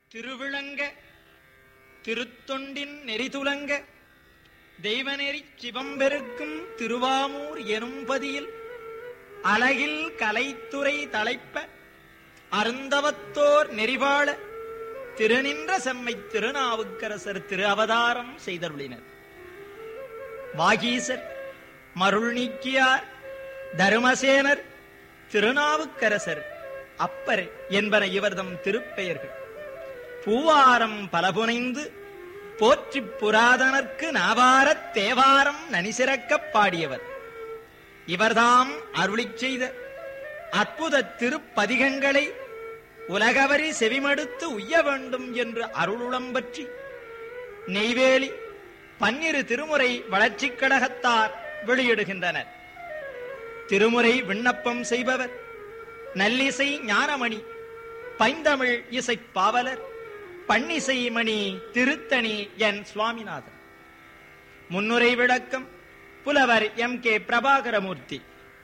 திருவிளங்க திருத்தொண்டின் நெறிதுலங்க தெய்வநெறி சிவம்பெருக்கும் திருவாமூர் எனும்பதியில் அலகில் கலைத்துறை தலைப்ப அருந்தவத்தோர் நெறிவாழ திருநின்ற செம்மை திருநாவுக்கரசர் திரு அவதாரம் செய்தருளினர். வாகீசர், மருள் நீக்கியார், தருமசேனர், திருநாவுக்கரசர், அப்பர் என்பன இவர்தம் திருப்பெயர்கள். பூவாரம் பலபுனைந்து போற்றி புராதனர்க்கு நாவாரத் தேவாரம் நனிசிறக்கப் பாடியவர். இவர்தாம் அருளிச் செய்த அற்புத திருப்பதிகங்களை உலகவரி செவிமடுத்து உய்ய வேண்டும் என்று அருளுளம் பற்றி நெய்வேலி 12 திருமுறை வளர்ச்சிக் கழகத்தார் வெளியிடுகின்றனர். திருமுறை விண்ணப்பம் செய்பவர் நல்லிசை ஞானமணி, பைந்தமிழ் இசை பாவலர், பன்னிசை மணி திருத்தணி என் சுவாமிநாதன். முன்னுரை விளக்கம் புலவர் M.K. பிரபாகரமூர்த்தி.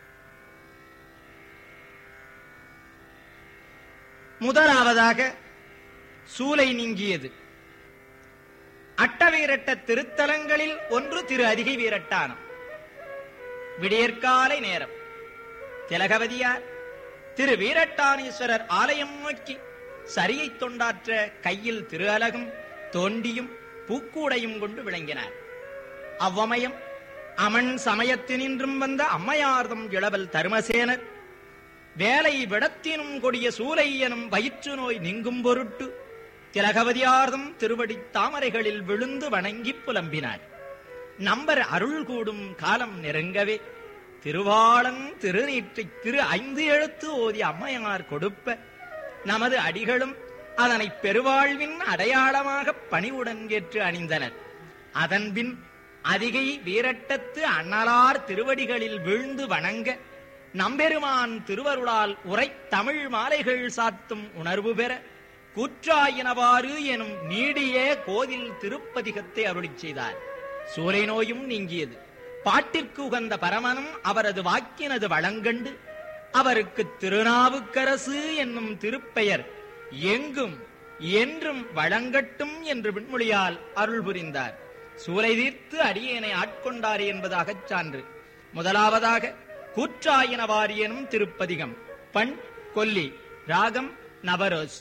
முதலாவதாக சூலை நீங்கியது. அட்டவீரட்ட திருத்தலங்களில் ஒன்று திரு அதிகை வீரட்டானம். விடியற்காலை நேரம் திலகவதியார் திரு வீரட்டானீஸ்வரர் ஆலயம் நோக்கி சரியை தொண்டாற்ற கையில் திரு அலகும் தோண்டியும் பூக்கூடையும் கொண்டு விளங்கினார். அவ்வமயம் அமன் சமயத்தினின்றும் வந்த அம்மையார்தம் இளவல் தருமசேனர் வேலை விடத்தினும் கொடிய சூலை எனும் வயிற்று நோய் நீங்கும் பொருட்டு திலகவதியார்தம் திருவடி தாமரைகளில் விழுந்து வணங்கி புலம்பினார். நம்பர் அருள் கூடும் காலம் நெருங்கவே திருவாளன் திருநீற்றை திரு 5 எழுத்து ஓதி அம்மையார் கொடுப்ப நமது அடிகளும் அதனை பெருவாழ்வின் அடையாளமாக பணிவுடன் ஏற்று அணிந்தனர். அதன்பின் அதிகை வீரட்டத்து அண்ணலார் திருவடிகளில் வீழ்ந்து வணங்க நம்பெருமான் திருவருளால் உரை தமிழ் மாலைகள் சாத்தும் உணர்வு பெற கூற்றாயினவாறு எனும் நீடிய கோதில் திருப்பதிகத்தை அருளிச் செய்தார். சூலை நோயும் நீங்கியது. பாட்டிற்கு உகந்த பரமனும் அவரது வாக்கினது வளங்கண்டு அவருக்கு திருநாவுக்கரசு என்னும் திருப்பெயர் எங்கும் என்றும் வழங்கட்டும் என்று விண்மொழியால் அருள் புரிந்தார். சூலை தீர்த்து அடியேனை ஆட்கொண்டார் என்பதாகச் சான்று. முதலாவதாக கூற்றாயினவாறு எனும் திருப்பதிகம். பண் கொல்லி, ராகம் நவரோஸ்.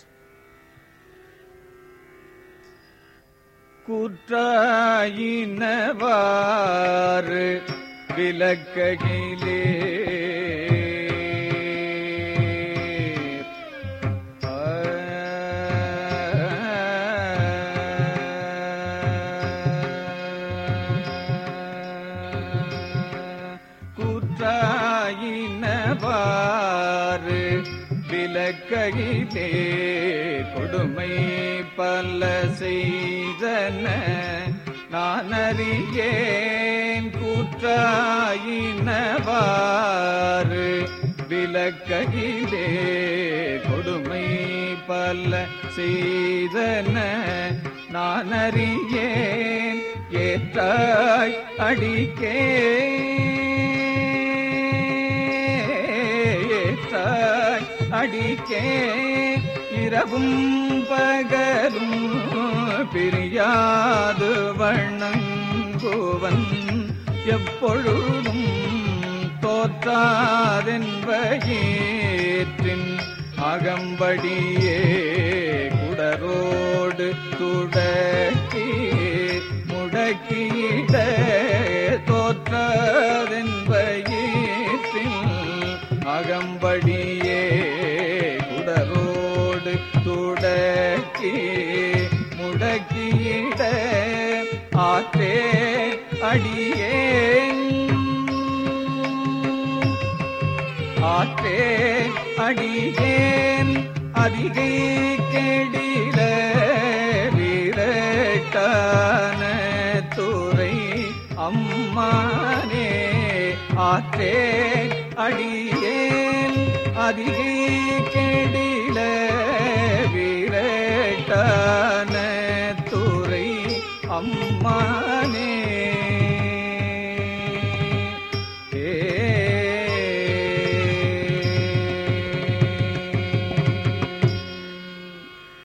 கூற்றாயினவாறு விலக்ககிலே கூற்றாயினவாறு விலக்ககிலே கொடுமை பல செய்தன நான் அறியேன். கூற்றாயினவாறு விலக்ககிலே கொடுமை பல செய்தன நான் அறியேன். ஏற்றாய் அடிக்கே ஏற்றாய் அடிக்கே இரவும் பகலும் பிரியாது வணங்குவன் எப்பொழுதும் தோற்றாதென்பயிற்றின் அகம்படியே குடரோடு துடக்கி முடக்கிட தோற்றாதென்பயிற்றின் அகம்படியே குடரோடு துடக்கி முடக்கிட ஆற்றே அடியேன் ஆற்றே அடியேன். அதிகை கெடில வீரட்டான துறை அம்மானே ஆற்றே அடியேன். அதிகை கெடில வீரட்டான துறை அம்மா